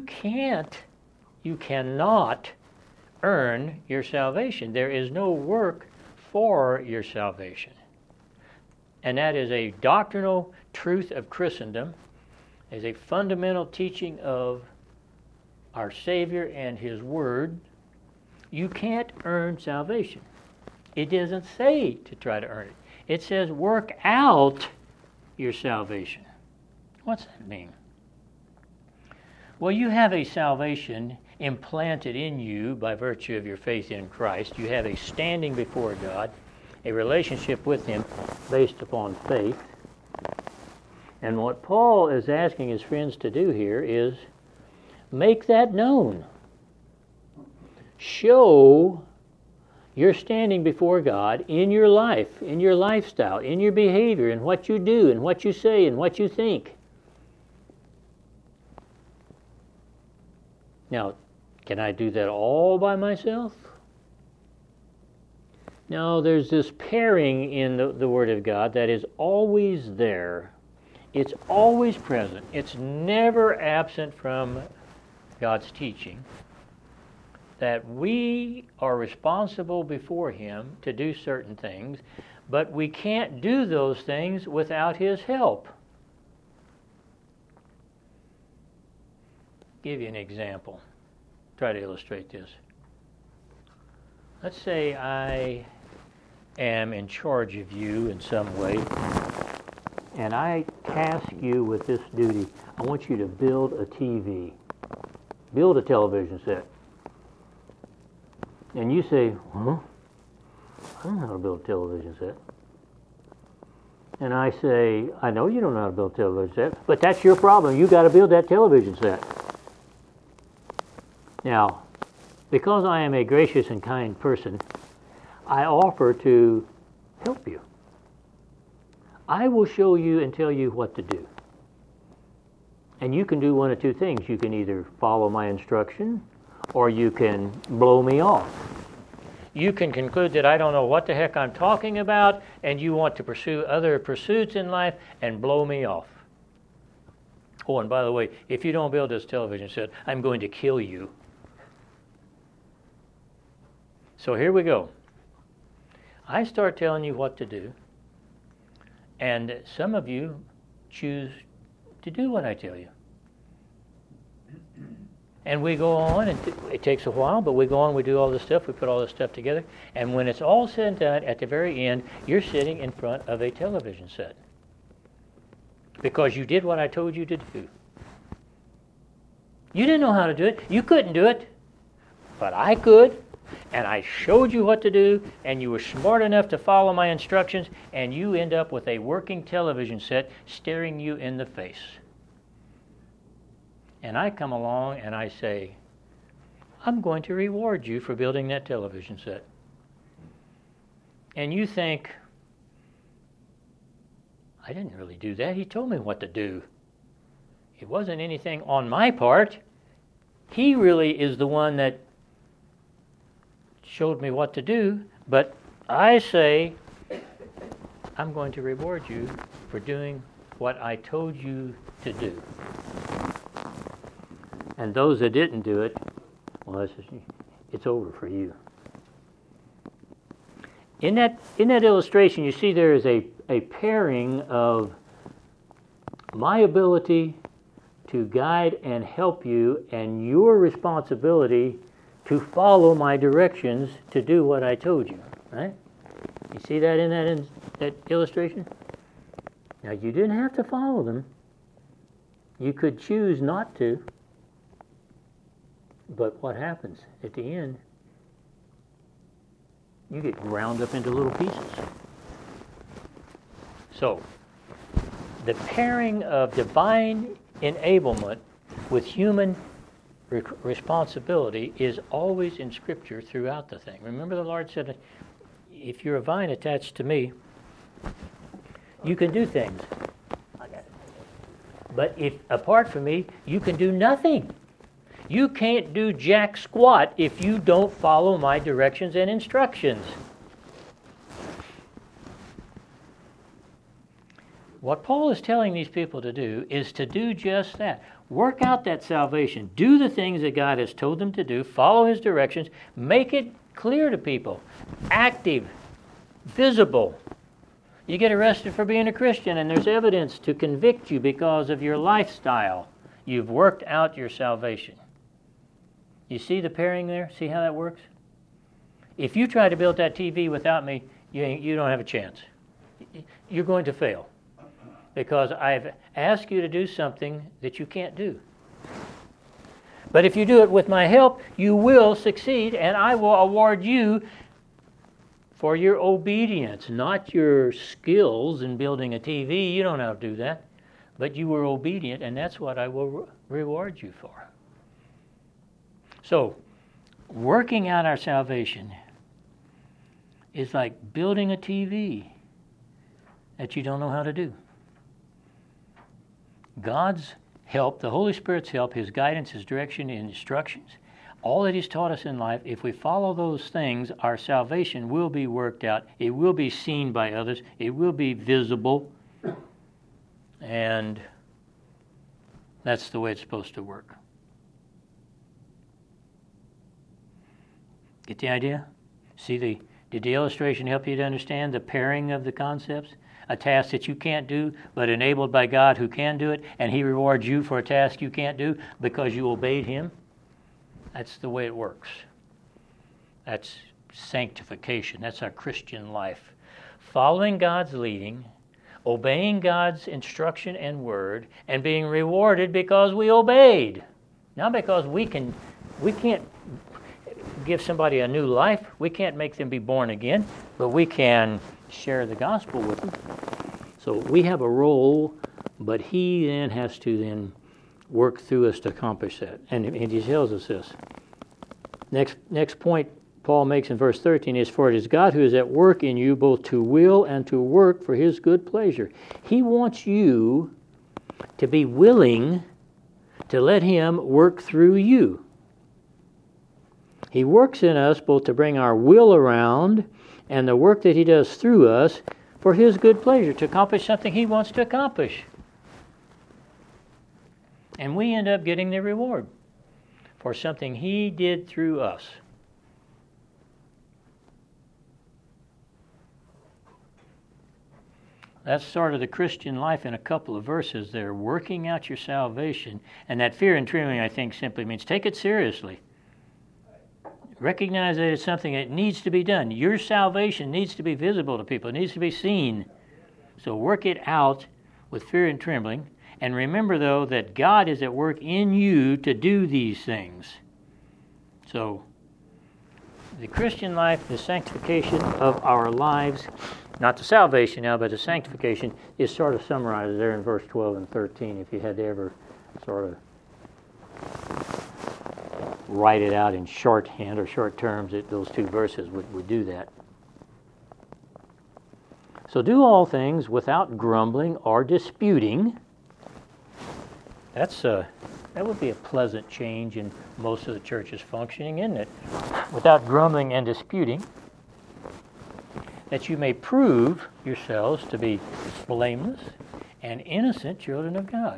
cannot earn your salvation. There is no work for your salvation. And that is a doctrinal truth of Christendom, is a fundamental teaching of our Savior and His Word. You can't earn salvation. It doesn't say to try to earn it. It says work out your salvation. What's that mean? Well, you have a salvation implanted in you by virtue of your faith in Christ. You have a standing before God, a relationship with Him based upon faith. And what Paul is asking his friends to do here is make that known. Show your standing before God in your life, in your lifestyle, in your behavior, in what you do, in what you say, and what you think. Now, can I do that all by myself? No, there's this pairing in the Word of God that is always there. It's always present. It's never absent from God's teaching. That we are responsible before Him to do certain things, but we can't do those things without His help. Give you an example. Try to illustrate this. Let's say I am in charge of you in some way, and I task you with this duty. I want you to build a TV, build a television set. And you say, huh? I don't know how to build a television set. And I say, I know you don't know how to build a television set, but that's your problem. You got to build that television set. Now, because I am a gracious and kind person, I offer to help you. I will show you and tell you what to do. And you can do one of two things. You can either follow my instruction, or you can blow me off. You can conclude that I don't know what the heck I'm talking about, and you want to pursue other pursuits in life and blow me off. Oh, and by the way, if you don't build this television set, I'm going to kill you. So here we go. I start telling you what to do, and some of you choose to do what I tell you. And we go on, and it takes a while, but we go on, we do all this stuff, we put all this stuff together, and when it's all said and done, at the very end, you're sitting in front of a television set. Because you did what I told you to do. You didn't know how to do it. You couldn't do it. But I could, and I showed you what to do, and you were smart enough to follow my instructions, and you end up with a working television set staring you in the face. And I come along and I say, I'm going to reward you for building that television set. And you think, I didn't really do that. He told me what to do. It wasn't anything on my part. He really is the one that showed me what to do, but I say, I'm going to reward you for doing what I told you to do. And those that didn't do it, well, it's over for you. In that illustration, you see there is a pairing of my ability to guide and help you and your responsibility to follow my directions to do what I told you, right? You see that in that illustration? Now, you didn't have to follow them. You could choose not to. But what happens at the end? You get ground up into little pieces. So, the pairing of divine enablement with human responsibility is always in Scripture throughout the thing. Remember, the Lord said, if you're a vine attached to me, you can do things. But if apart from me, you can do nothing. You can't do jack squat if you don't follow my directions and instructions. What Paul is telling these people to do is to do just that. Work out that salvation. Do the things that God has told them to do. Follow His directions. Make it clear to people. Active. Visible. You get arrested for being a Christian and there's evidence to convict you because of your lifestyle. You've worked out your salvation. You see the pairing there? See how that works? If you try to build that TV without me, you don't have a chance. You're going to fail. Because I've asked you to do something that you can't do. But if you do it with my help, you will succeed, and I will award you for your obedience, not your skills in building a TV. You don't have to do that. But you were obedient, and that's what I will reward you for. So, working out our salvation is like building a TV that you don't know how to do. God's help, the Holy Spirit's help, His guidance, His direction, and instructions, all that He's taught us in life, if we follow those things, our salvation will be worked out. It will be seen by others. It will be visible. And that's the way it's supposed to work. Get the idea? See, did the illustration help you to understand the pairing of the concepts? A task that you can't do, but enabled by God who can do it, and He rewards you for a task you can't do because you obeyed Him. That's the way it works. That's sanctification. That's our Christian life. Following God's leading, obeying God's instruction and word, and being rewarded because we obeyed. Not because we can't give somebody a new life. We can't make them be born again, but we can share the gospel with them. So we have a role, but He then has to work through us to accomplish that. And He tells us this. Next point Paul makes in verse 13 is, for it is God who is at work in you both to will and to work for His good pleasure. He wants you to be willing to let Him work through you. He works in us both to bring our will around and the work that He does through us for His good pleasure, to accomplish something He wants to accomplish. And we end up getting the reward for something He did through us. That's sort of the Christian life in a couple of verses there, working out your salvation. And that fear and trembling, I think, simply means take it seriously. Recognize that it's something that needs to be done. Your salvation needs to be visible to people. It needs to be seen. So work it out with fear and trembling. And remember, though, that God is at work in you to do these things. So the Christian life, the sanctification of our lives, not the salvation now, but the sanctification, is sort of summarized there in verse 12 and 13, if you had to ever sort of write it out in shorthand or short terms, those two verses would do that. So do all things without grumbling or disputing, That would be a pleasant change in most of the church's functioning, isn't it? Without grumbling and disputing, that you may prove yourselves to be blameless and innocent children of God.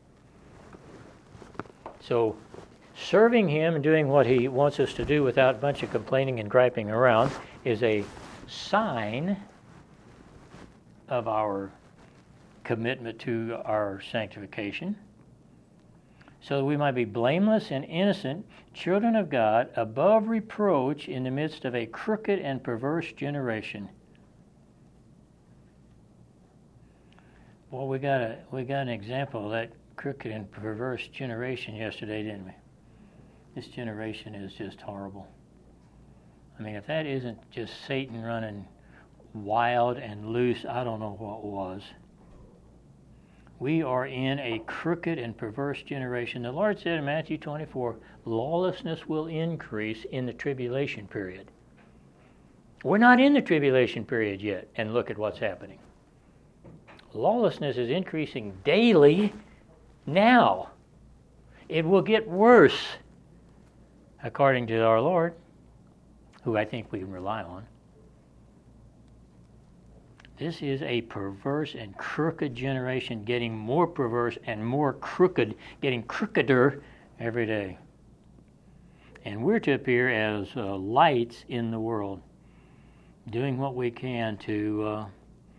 So, serving Him and doing what He wants us to do without a bunch of complaining and griping around is a sign of our commitment to our sanctification, so that we might be blameless and innocent children of God, above reproach in the midst of a crooked and perverse generation. Well, we got an example of that crooked and perverse generation yesterday, didn't we? This generation is just horrible. I mean, if that isn't just Satan running wild and loose, I don't know what was. We are in a crooked and perverse generation. The Lord said in Matthew 24, lawlessness will increase in the tribulation period. We're not in the tribulation period yet, and look at what's happening. Lawlessness is increasing daily now. It will get worse, according to our Lord, who I think we can rely on. This is a perverse and crooked generation, getting more perverse and more crooked, getting crookeder every day. And we're to appear as lights in the world, doing what we can to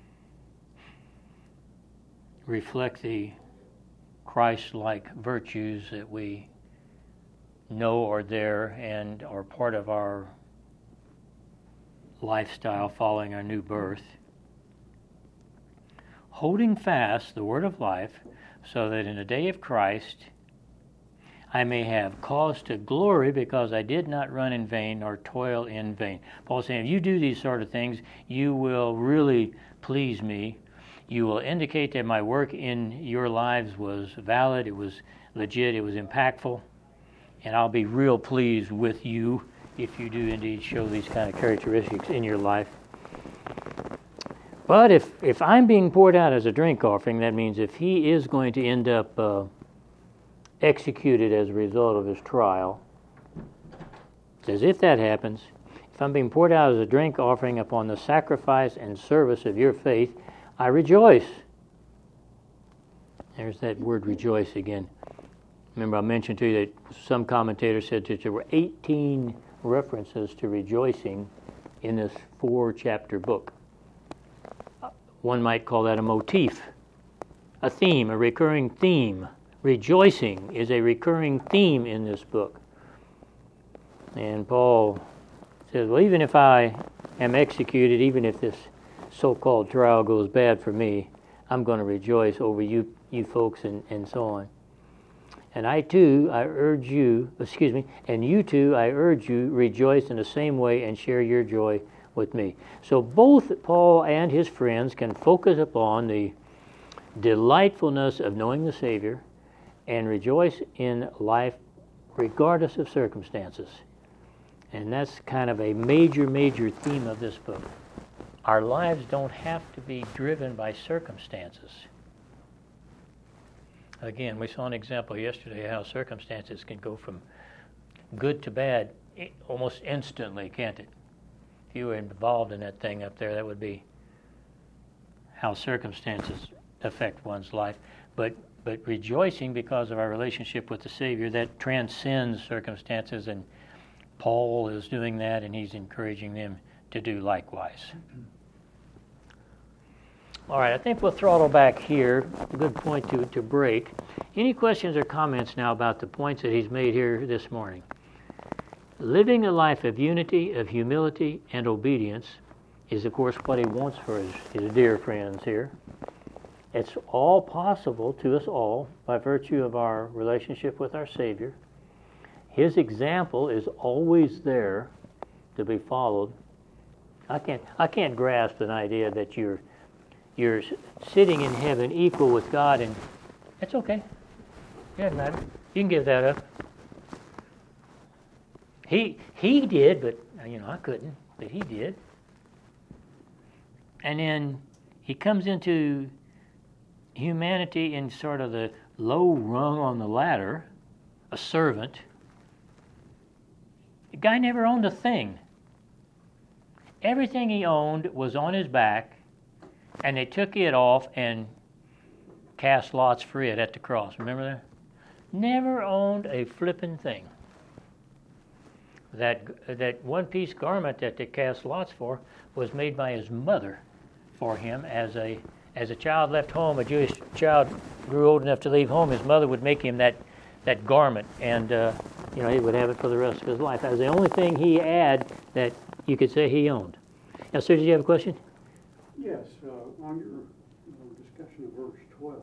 reflect the Christ-like virtues that we know are there and are part of our lifestyle following our new birth. Holding fast the word of life, so that in the day of Christ I may have cause to glory, because I did not run in vain or toil in vain. Paul's saying, if you do these sort of things, you will really please me. You will indicate that my work in your lives was valid, it was legit, it was impactful, and I'll be real pleased with you if you do indeed show these kind of characteristics in your life. But if I'm being poured out as a drink offering, that means if he is going to end up executed as a result of his trial, as if that happens, if I'm being poured out as a drink offering upon the sacrifice and service of your faith, I rejoice. There's that word rejoice again. Remember, I mentioned to you that some commentators said that there were 18 references to rejoicing in this 4-chapter book. One might call that a motif, a theme, a recurring theme. Rejoicing is a recurring theme in this book. And Paul says, well, even if I am executed, even if this so-called trial goes bad for me, I'm going to rejoice over you folks and so on. And you too, I urge you, rejoice in the same way and share your joy with me. So both Paul and his friends can focus upon the delightfulness of knowing the Savior and rejoice in life regardless of circumstances. And that's kind of a major theme of this book. Our lives don't have to be driven by circumstances. Again, we saw an example yesterday how circumstances can go from good to bad almost instantly, can't it? If you were involved in that thing up there, that would be how circumstances affect one's life. But rejoicing because of our relationship with the Savior, that transcends circumstances, and Paul is doing that, and he's encouraging them to do likewise. All right, I think we'll throttle back here. A good point to break. Any questions or comments now about the points that he's made here this morning? Living a life of unity, of humility, and obedience is, of course, what he wants for his dear friends here. It's all possible to us all by virtue of our relationship with our Savior. His example is always there to be followed. I can't grasp an idea that you're sitting in heaven equal with God, and that's okay. It doesn't matter. You can give that up. He did, but I couldn't, but he did. And then he comes into humanity in sort of the low rung on the ladder, a servant. The guy never owned a thing. Everything he owned was on his back, and they took it off and cast lots for it at the cross. Remember that? Never owned a flippin' thing. That one-piece garment that they cast lots for was made by his mother for him as a child left home. A Jewish child grew old enough to leave home. His mother would make him that garment, and he would have it for the rest of his life. That was the only thing he had that you could say he owned. Now, sir, did you have a question? Yes, on your discussion of verse 12,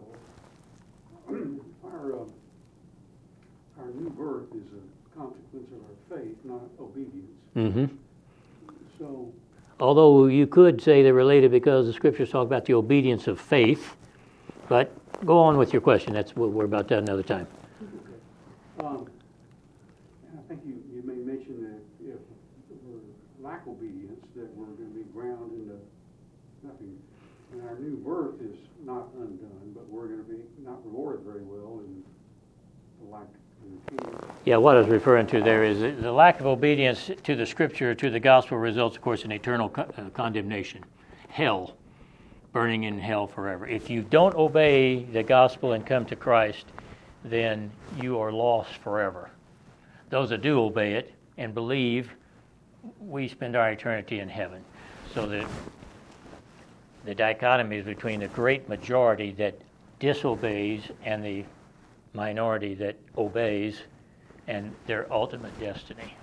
our new birth is a consequence of our faith, not obedience. Mm-hmm. So, although you could say they're related because the scriptures talk about the obedience of faith, but go on with your question. That's what we're about to another time. okay. And I think you may mention that if we lack obedience, that we're going to be ground into nothing. And our new birth is not undone, but we're going to be not rewarded very well in the lack of the kingdom. Yeah, what I was referring to there is the lack of obedience to the scripture, to the gospel, results, of course, in eternal condemnation, hell, burning in hell forever. If you don't obey the gospel and come to Christ, then you are lost forever. Those that do obey it and believe, we spend our eternity in heaven. So that the dichotomy is between the great majority that disobeys and the minority that obeys, and their ultimate destiny.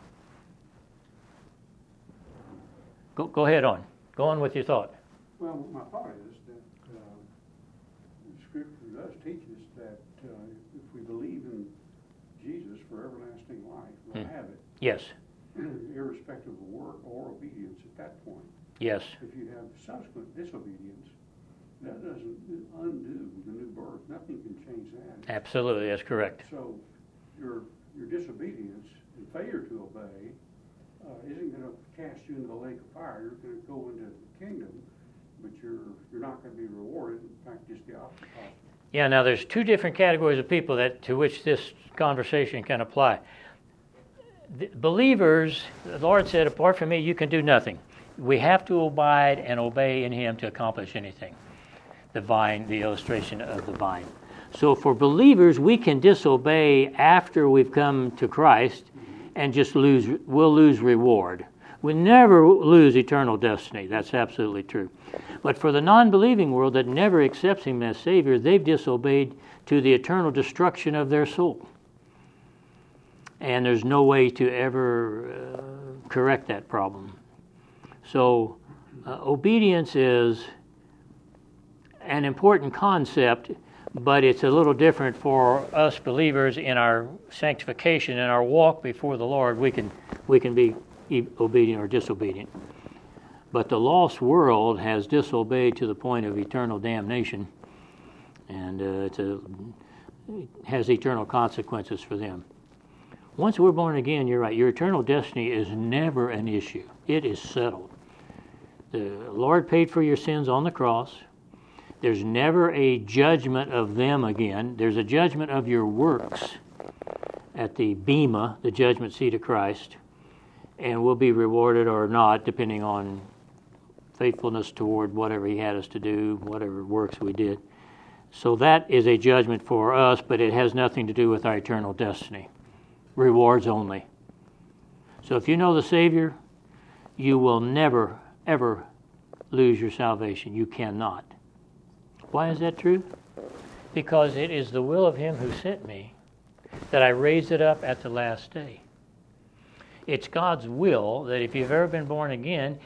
Go ahead on. Go on with your thought. Well, my thought is that the Scripture does teach us that if we believe in Jesus for everlasting life, we'll have it, Yes. irrespective of work or obedience at that point. Yes. If you have subsequent disobedience, that doesn't undo the new birth. Nothing can change that. Absolutely, that's correct. So your disobedience and failure to obey isn't going to cast you into the lake of fire. You're going to go into the kingdom, but you're not going to be rewarded. In fact, just the opposite. Yeah, now there's two different categories of people to which this conversation can apply. The believers, the Lord said, apart from me, you can do nothing. We have to abide and obey in Him to accomplish anything. The vine, the illustration of the vine. So for believers, we can disobey after we've come to Christ and we'll lose reward. We never lose eternal destiny. That's absolutely true. But for the non-believing world that never accepts Him as Savior, they've disobeyed to the eternal destruction of their soul. And there's no way to ever correct that problem. So obedience is an important concept, but it's a little different for us believers in our sanctification, in our walk before the Lord. We can be obedient or disobedient. But the lost world has disobeyed to the point of eternal damnation, and it has eternal consequences for them. Once we're born again, you're right, your eternal destiny is never an issue. It is settled. The Lord paid for your sins on the cross. There's never a judgment of them again. There's a judgment of your works at the Bema, the judgment seat of Christ, and we'll be rewarded or not, depending on faithfulness toward whatever He had us to do, whatever works we did. So that is a judgment for us, but it has nothing to do with our eternal destiny. Rewards only. So if you know the Savior, you will never, ever lose your salvation. You cannot. Why is that true? Because it is the will of Him who sent me that I raise it up at the last day. It's God's will that if you've ever been born again,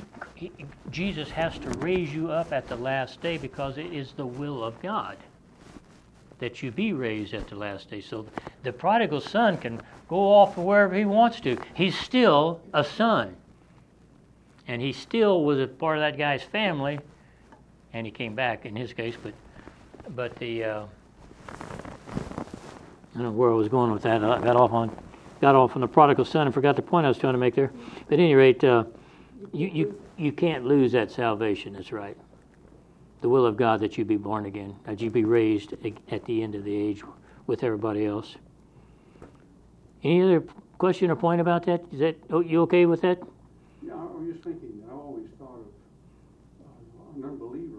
Jesus has to raise you up at the last day because it is the will of God that you be raised at the last day. So the prodigal son can go off wherever he wants to. He's still a son. And he still was a part of that guy's family, and he came back in his case, but the I don't know where I was going with that. I got off on the prodigal son and forgot the point I was trying to make there. But at any rate, you can't lose that salvation. That's right. the will of God that you be born again, that you be raised at the end of the age with everybody else. Any other question or point about that? Is that you okay with that? Yeah, I was just thinking, I always thought of an unbeliever's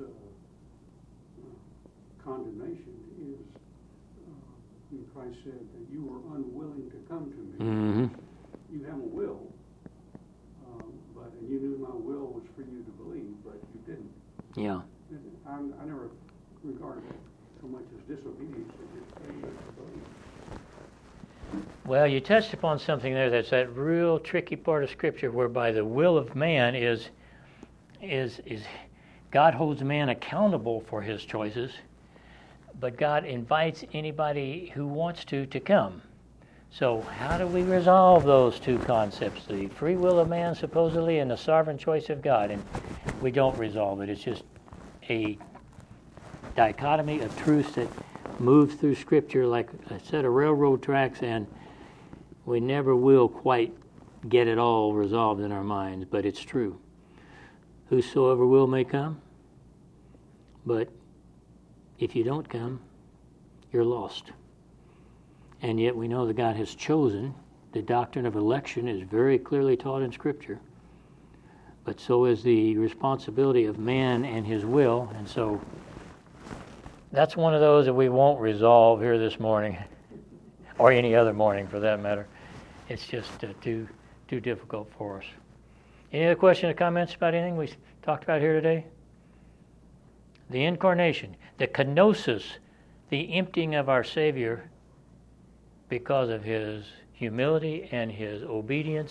condemnation is when Christ said that you were unwilling to come to me. Mm-hmm. You have a will, and you knew my will was for you to believe, but you didn't. Yeah. I never regarded it so much as disobedience as just failure to believe. Well, you touched upon something there that's that real tricky part of Scripture whereby the will of man is God holds man accountable for his choices, but God invites anybody who wants to come. So how do we resolve those two concepts, the free will of man supposedly and the sovereign choice of God? And we don't resolve it. It's just a dichotomy of truths that moves through Scripture like a set of railroad tracks, and we never will quite get it all resolved in our minds, but it's true. Whosoever will may come, but if you don't come, you're lost. And yet we know that God has chosen. The doctrine of election is very clearly taught in Scripture. But so is the responsibility of man and his will. And so that's one of those that we won't resolve here this morning, or any other morning for that matter. It's just too difficult for us. Any other questions or comments about anything we talked about here today? The incarnation, the kenosis, the emptying of our Savior because of his humility and his obedience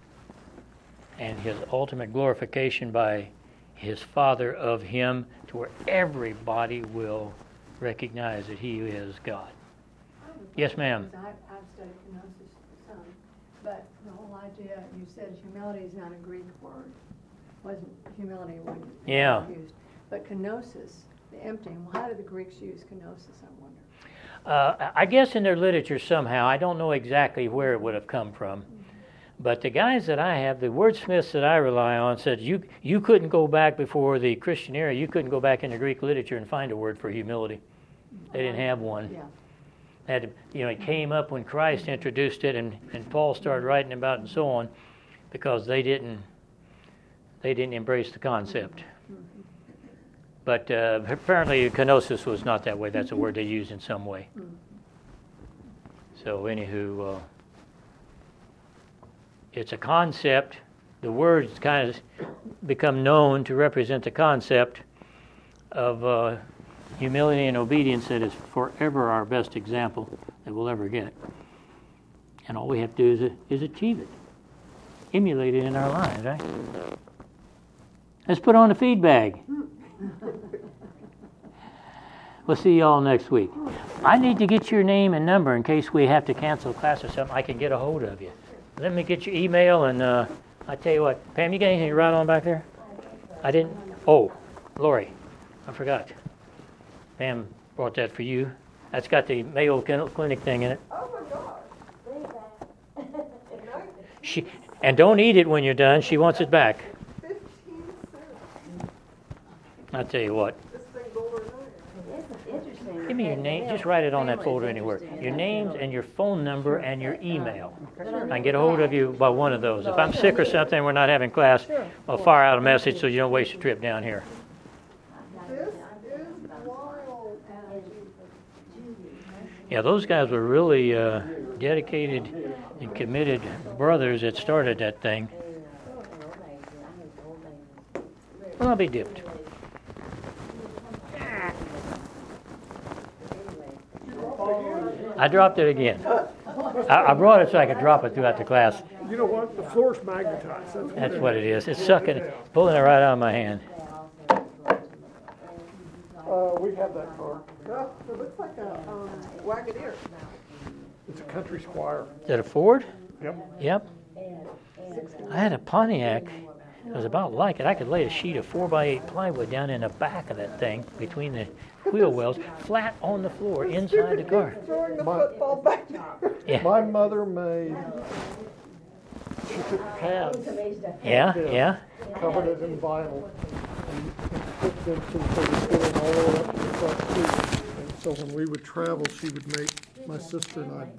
and his ultimate glorification by his Father of him, to where everybody will recognize that he is God. Yes, ma'am. I've studied kenosis some, but the whole idea, you said humility is not a Greek word. Wasn't humility when Yeah. used. But kenosis, the emptying, well, how did the Greeks use kenosis, I wonder? I guess in their literature somehow, I don't know exactly where it would have come from, but the guys that I have, the wordsmiths that I rely on, said you couldn't go back before the Christian era, you couldn't go back into Greek literature and find a word for humility. They didn't have one. Yeah. It came up when Christ introduced it, and Paul started writing about it and so on, because they didn't embrace the concept. But apparently kenosis was not that way. That's a word they used in some way. So anywho, it's a concept. The words kind of become known to represent the concept of humility and obedience that is forever our best example that we'll ever get. And all we have to do is achieve it. Emulate it in our lives, right? Let's put on the feed bag. We'll see y'all next week. I need to get your name and number in case we have to cancel class or something. I can get a hold of you. Let me get your email, and I tell you what, Pam, you got anything to write on back there? I didn't. Oh, Lori, I forgot. Pam brought that for you. That's got the Mayo Clinic thing in it. Oh my God. And don't eat it when you're done. She wants it back. 15 cents. I'll tell you what. This thing over there. Interesting. Give me your name. Just write it on that folder anywhere. Your names and your phone number and your email. I can get a hold of you by one of those. If I'm sick or something, we're not having class, I'll fire out a message so you don't waste your trip down here. This is wild. Yeah, those guys were really dedicated and committed brothers that started that thing. Well, I'll be dipped. I dropped it again. I brought it so I could drop it throughout the class. You know what? The floor's magnetized. That's what it is. It's sucking, pulling it right out of my hand. We've had that car. Oh, it looks like a Wagoneer. It's a country squire. Is that a Ford? Yep. Yep. I had a Pontiac. It was about like it. I could lay a sheet of 4x8 plywood down in the back of that thing between the wheel wells, flat on the floor inside the car. Throwing the football back there. Yeah. My mother made She took pads, Yeah, yeah. covered it in vinyl, and put them so they would fit in all the way up to the front seat. And so when we would travel, she would make my sister and I